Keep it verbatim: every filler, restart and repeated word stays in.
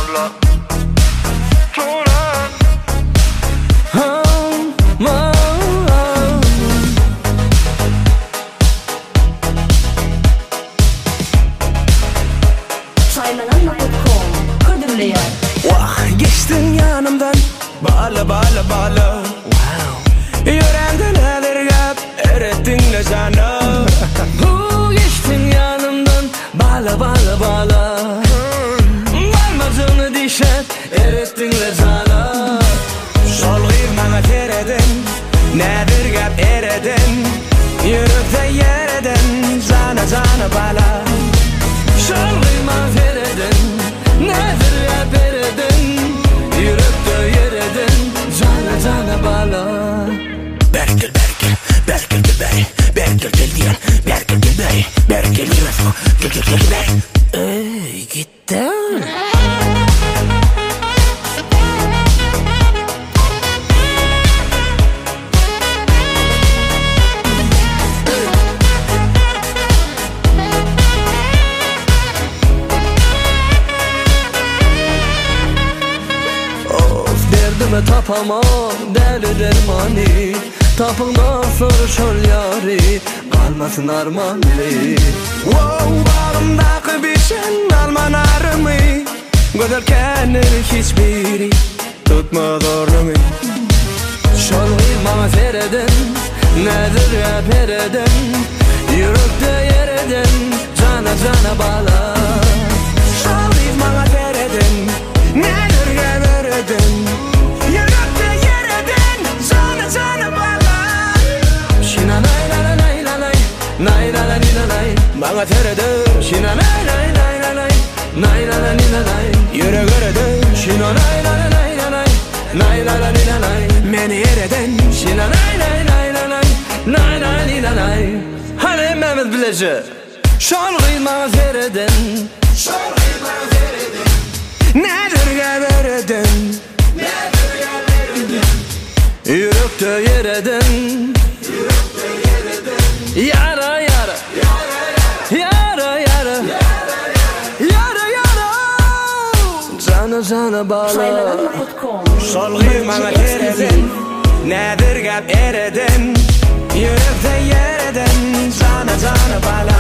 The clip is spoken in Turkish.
bala Turan Saymalanma nokta com Kırdırlayan Vah geçtin yanımdan Bala bala bala Wow Yüreğimde nedir gap Erettin ne sana Hu geçtin yanımdan Bala bala bala Varmadığını dişet Erettin ne sana Solgayım bana teredin Nedir gap eredin Yürekte yeredin Zana zana bala Solgayım bana teredin Nedir gap eredin Yürekte yeredin Zana zana bala Berkel berkel Berkel gebey Berkel gel diyen Berkel gebey Berkel refo Berkel gebey Ey gitti Derdime tapamam deli dermani Tapından sonra şol yari Kalmasın armani Wow bağımdaki bir sen alman arımı Göderkenler hiçbiri Tutma doğrumu Şolgayım bana teredin Nedir ya peredin Yürekte yeredin Cana cana bala Şolgayım bana teredin Nedir ya peredin Nay la la ni la lay Bana terede Şina nay nay nay la lay Nay la la ni la lay Yere görede Şina nay la la lay la lay Nay la la ni la lay Meni yereden Şina nay nay nay la lay Nay la ni la lay Hani Mehmet Bileci Şolgayım bana tereden Şolgayım bana tereden Nedir geberedin Nedir geberedin Yürekte yereden Yürekte yereden Yara yara Yara yara Yara yara Cana cana bala Saymalanma nokta com Solgayım bana teredin Nedir gap eredin Yürekte yeredin Cana cana bala